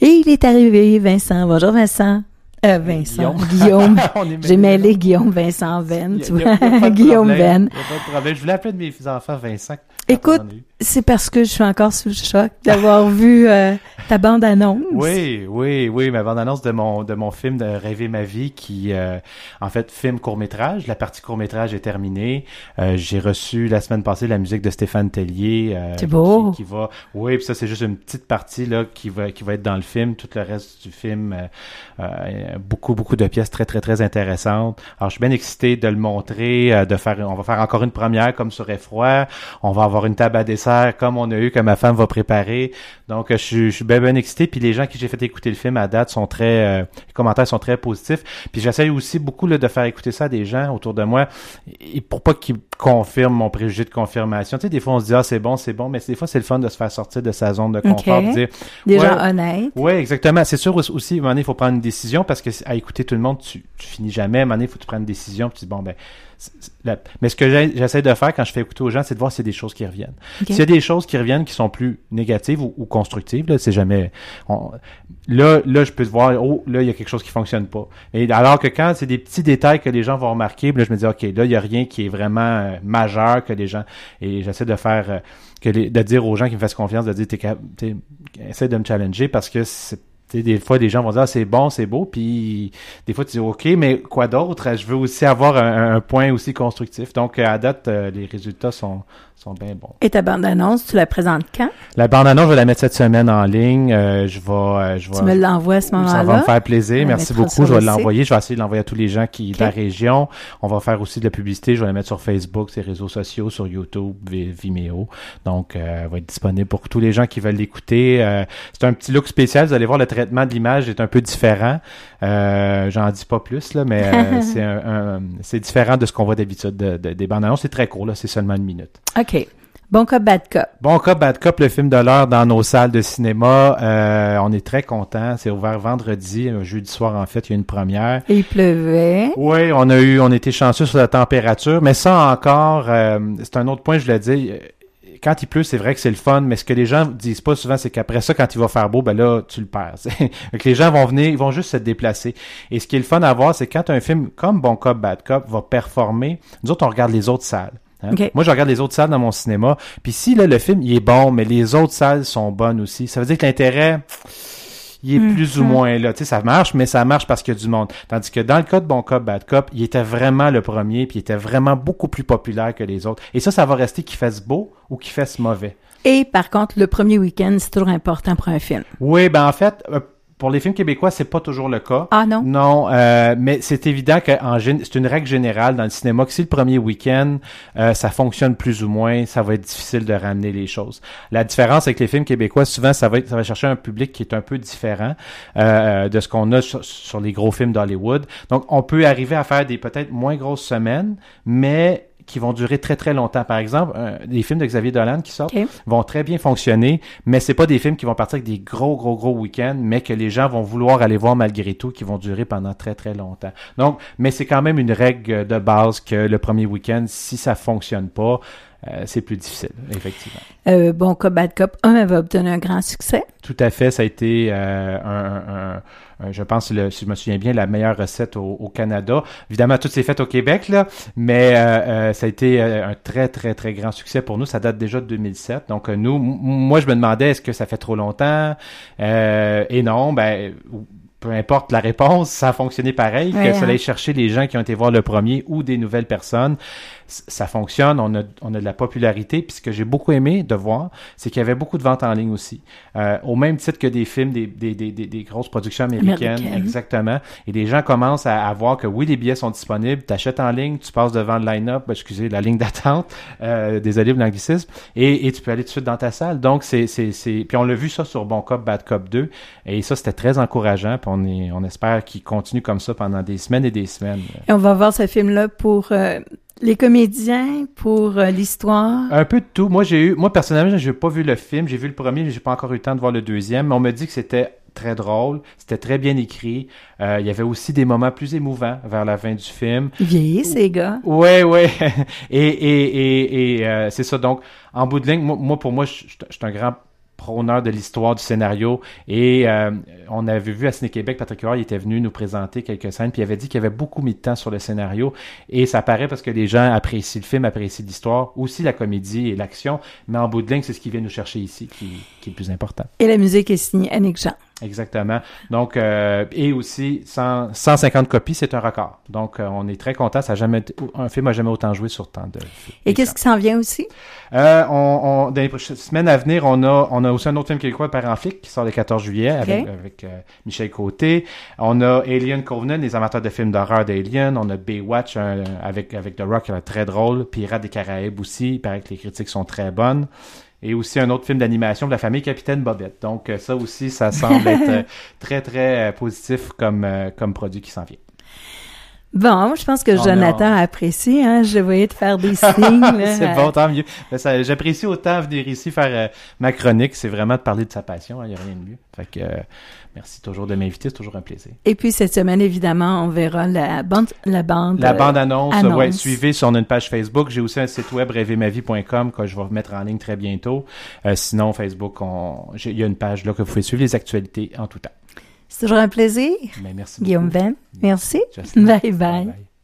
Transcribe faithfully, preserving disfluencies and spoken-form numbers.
Et il est arrivé, Vincent. Bonjour, Vincent. Euh, Vincent, Guillaume. Guillaume. J'ai mêlé Guillaume, Vincent, Venn, tu vois. Guillaume Venn. Il n'y a pas de problème. Je voulais appeler de mes enfants Vincent. Écoute, c'est parce que je suis encore sous le choc d'avoir vu euh, ta bande-annonce. Oui, oui, oui, ma bande-annonce de mon de mon film de Rêver ma vie qui, euh, en fait, film court-métrage. La partie court-métrage est terminée. Euh, j'ai reçu la semaine passée la musique de Stéphane Tellier. Euh, c'est beau. Qui, qui va, oui, puis ça c'est juste une petite partie là qui va qui va être dans le film. Tout le reste du film, euh, euh, beaucoup beaucoup de pièces très très très intéressantes. Alors je suis bien excité de le montrer, euh, de faire. On va faire encore une première comme sur Effroi. On va avoir une table à dessert comme on a eu, que ma femme va préparer. Donc, je suis, je suis bien, bien excité. Puis les gens qui j'ai fait écouter le film à date sont très... Euh, les commentaires sont très positifs. Puis j'essaye aussi beaucoup là, de faire écouter ça à des gens autour de moi et pour pas qu'ils confirment mon préjugé de confirmation. Tu sais, des fois, on se dit « Ah, c'est bon, c'est bon », mais des fois, c'est le fun de se faire sortir de sa zone de confort. Okay. De dire, des ouais, gens honnêtes. Oui, exactement. C'est sûr aussi, à un moment donné, il faut prendre une décision parce que à écouter tout le monde, tu, tu finis jamais. À un moment donné, il faut que tu prennes une décision puis tu dis « Bon, ben... » La... Mais ce que j'essaie de faire quand je fais écouter aux gens, c'est de voir s'il y a des choses qui reviennent. Okay. S'il y a des choses qui reviennent qui sont plus négatives ou, ou constructives, là, c'est jamais... On... Là, là, je peux te voir, oh, là, il y a quelque chose qui fonctionne pas. Et alors que quand c'est des petits détails que les gens vont remarquer, là, je me dis, OK, là, il y a rien qui est vraiment euh, majeur que les gens... Et j'essaie de faire... Euh, que les... de dire aux gens qui me fassent confiance, de dire, t'es, t'es... essaie de me challenger parce que c'est... T'sais, des fois, des gens vont dire ah, c'est bon, c'est beau, puis des fois, tu dis OK, mais quoi d'autre? Je veux aussi avoir un, un point aussi constructif. Donc, à date, euh, les résultats sont, sont bien bons. Et ta bande-annonce, tu la présentes quand? La bande-annonce, je vais la mettre cette semaine en ligne. Euh, je vais, euh, je vais... Tu me l'envoies à ce moment-là? Ça va me faire plaisir. Merci beaucoup. Je vais l'envoyer. Je vais essayer de l'envoyer à tous les gens qui okay. de la région. On va faire aussi de la publicité. Je vais la mettre sur Facebook, sur les réseaux sociaux, sur YouTube, Vimeo. Donc, euh, elle va être disponible pour tous les gens qui veulent l'écouter. Euh, c'est un petit look spécial. Vous allez voir, le traitement de l'image est un peu différent. Euh, j'en dis pas plus, là, mais euh, c'est, un, un, c'est différent de ce qu'on voit d'habitude de, de, des bandes annonces. C'est très court, là, c'est seulement une minute. OK. Bon cop, bad cop. Bon cop, bad cop, le film de l'heure dans nos salles de cinéma. Euh, on est très contents. C'est ouvert vendredi, jeudi soir en fait, il y a une première. Et il pleuvait. Oui, on a eu, on était chanceux sur la température, mais ça encore, euh, c'est un autre point, je voulais dire. Quand il pleut, c'est vrai que c'est le fun, mais ce que les gens disent pas souvent, c'est qu'après ça, quand il va faire beau, ben là, tu le perds. Donc les gens vont venir, ils vont juste se déplacer. Et ce qui est le fun à voir, c'est quand un film comme Bon Cop, Bad Cop va performer, nous autres, on regarde les autres salles. Hein? Okay. Moi, je regarde les autres salles dans mon cinéma. Puis si là, le film, il est bon, mais les autres salles sont bonnes aussi, ça veut dire que l'intérêt... il est mmh, plus ou mmh. moins là. Tu sais, ça marche, mais ça marche parce qu'il y a du monde. Tandis que dans le cas de Bon Cop, Bad Cop, il était vraiment le premier, puis il était vraiment beaucoup plus populaire que les autres. Et ça, ça va rester qu'il fasse beau ou qu'il fasse mauvais. Et par contre, le premier week-end, c'est toujours important pour un film. Oui, ben en fait... Euh, pour les films québécois, c'est pas toujours le cas. Ah non? Non, euh, mais c'est évident que en gé- c'est une règle générale dans le cinéma que si le premier week-end, euh, ça fonctionne plus ou moins, ça va être difficile de ramener les choses. La différence avec les films québécois, souvent, ça va être, ça va chercher un public qui est un peu différent euh, de ce qu'on a sur, sur les gros films d'Hollywood. Donc, on peut arriver à faire des peut-être moins grosses semaines, mais qui vont durer très très longtemps. Par exemple, euh, les films de Xavier Dolan qui sortent okay. vont très bien fonctionner, mais c'est pas des films qui vont partir avec des gros gros gros week-ends, mais que les gens vont vouloir aller voir malgré tout, qui vont durer pendant très très longtemps. Donc, mais c'est quand même une règle de base que le premier week-end, si ça fonctionne pas, euh, c'est plus difficile, effectivement. Euh, bon Cop, Bad Cop un avait obtenu un grand succès. Tout à fait, ça a été euh, un, un Euh, je pense, le, si je me souviens bien, la meilleure recette au, au Canada. Évidemment, tout s'est fait au Québec, là, mais euh, euh, ça a été euh, un très, très, très grand succès pour nous. Ça date déjà de deux mille sept. Donc, euh, nous, m- moi, je me demandais, est-ce que ça fait trop longtemps? Euh, et non, ben... peu importe la réponse, ça a fonctionné pareil, ouais, que ça allait chercher les gens qui ont été voir le premier ou des nouvelles personnes. Ça fonctionne, on a, on a de la popularité. Puis ce que j'ai beaucoup aimé de voir, c'est qu'il y avait beaucoup de ventes en ligne aussi. Euh, au même titre que des films, des, des, des, des, des grosses productions américaines. Américaine. Exactement. Et les gens commencent à, à voir que oui, les billets sont disponibles, tu achètes en ligne, tu passes devant le line-up, ben, excusez, la ligne d'attente, euh, désolé pour l'anglicisme, et, et tu peux aller tout de suite dans ta salle. Donc, c'est, c'est, c'est... Puis on l'a vu ça sur Bon Cop, Bad Cop deux, et ça, c'était très encourageant. Puis on, est, on espère qu'il continue comme ça pendant des semaines et des semaines. Et on va voir ce film-là pour... Euh... les comédiens, pour euh, l'histoire? Un peu de tout. Moi, j'ai eu, moi personnellement, j'ai pas vu le film. J'ai vu le premier, mais j'ai pas encore eu le temps de voir le deuxième. Mais on me dit que c'était très drôle, c'était très bien écrit. Euh, il y avait aussi des moments plus émouvants vers la fin du film. Ils vieillissent, ces gars. Ouais, ouais. et et et, et euh, c'est ça. Donc, en bout de ligne, moi, moi pour moi, je suis un grand prôneur de l'histoire du scénario. Et euh, on avait vu à Ciné-Québec, Patrick Huard, il était venu nous présenter quelques scènes, puis il avait dit qu'il avait beaucoup mis de temps sur le scénario. Et ça paraît parce que les gens apprécient le film, apprécient l'histoire, aussi la comédie et l'action. Mais en bout de ligne, c'est ce qu'il vient nous chercher ici qui, qui est le plus important. Et la musique est signée Annick Jean. Exactement. Donc, euh, et aussi, cent, cent cinquante copies, c'est un record. Donc, euh, on est très content. Ça a jamais, un film n'a jamais autant joué sur tant de... Et qu'est-ce qui s'en vient aussi? Euh, on, on, dans les prochaines semaines à venir, on a, on a aussi un autre film québécois, Père en flic, qui sort le quatorze juillet avec, okay. avec euh, Michel Côté. On a Alien Covenant, les amateurs de films d'horreur d'Alien. On a Baywatch un, avec, avec The Rock, très drôle. Pirates des Caraïbes aussi. Il paraît que les critiques sont très bonnes. Et aussi un autre film d'animation de la famille Capitaine Bobette. Donc ça aussi, ça semble être très, très positif comme, comme produit qui s'en vient. Bon, je pense que on Jonathan a... apprécie, hein. Je voyais te faire des signes. Là. C'est bon, tant mieux. Ça, j'apprécie autant venir ici faire euh, ma chronique. C'est vraiment de parler de sa passion. Il hein, n'y a rien de mieux. Fait que euh, merci toujours de m'inviter. C'est toujours un plaisir. Et puis cette semaine, évidemment, on verra la bande, la bande. La bande annonce. annonce. Ouais, suivez sur une page Facebook. J'ai aussi un site web rêver ma vie point com que je vais mettre en ligne très bientôt. Euh, sinon, Facebook, on... il y a une page là que vous pouvez suivre les actualités en tout temps. C'est toujours un plaisir. Ben, merci Guillaume beaucoup. Venn, merci. Justin. Bye bye. Bye, bye.